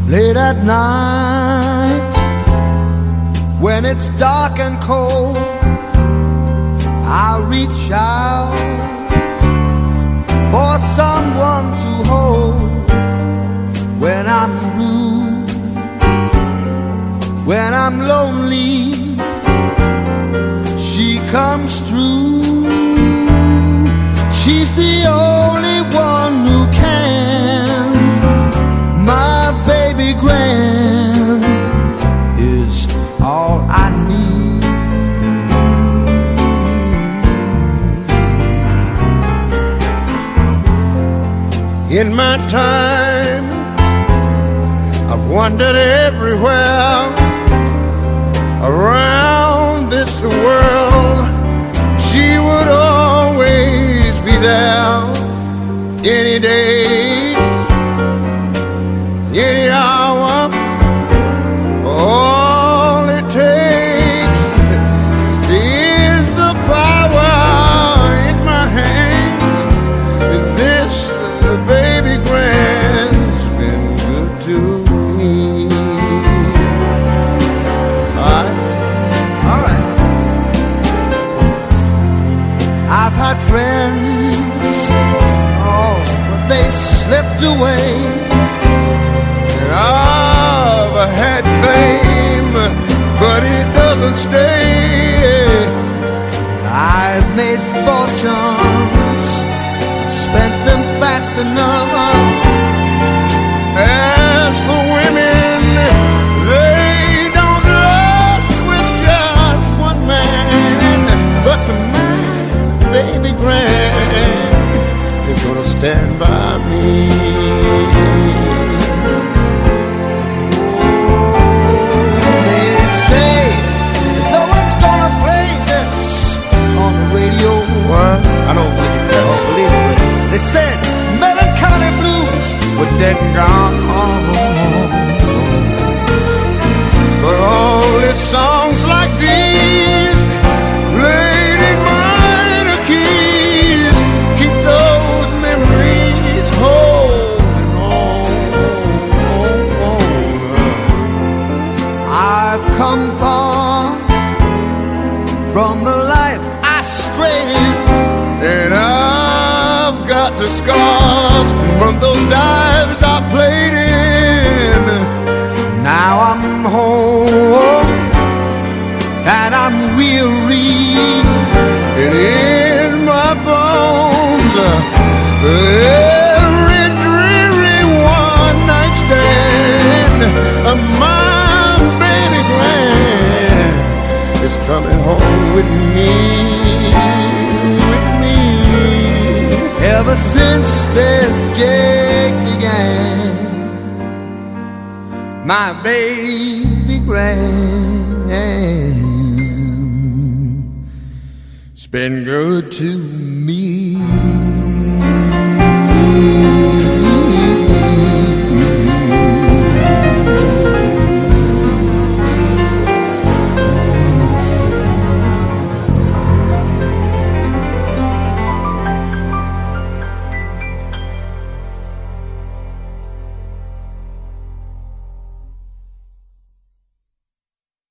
Late at night, when it's dark and cold, I'll reach out for someone to hold. When I'm blue, when I'm lonely, she comes through. She's the only one who can. My baby Gran is all I need. In my time, I've wandered everywhere around this world. She would always be there, any day, any hour. All it takes is the power in my hands. This baby Gran's been good to me. All right. I've had friends, oh, but they slipped away. And I've had fame, but it doesn't stay. I've made fortunes, spent them fast enough. As for women, they don't last with just one man. But my baby Gran is gonna stand by me. They say no one's gonna play this on the radio. What? I don't believe it. They said melancholy blues were dead and gone. But only songs like these, played in minor keys, keep those memories holding on. I've come far from the life I strayed, And I've got the scars from those dives I played in. now I'm home and I'm weary. And in my bones, every dreary one-night stand, my baby Gran is coming home with me. Ever since this gig began, my baby Gran, it's been good to me.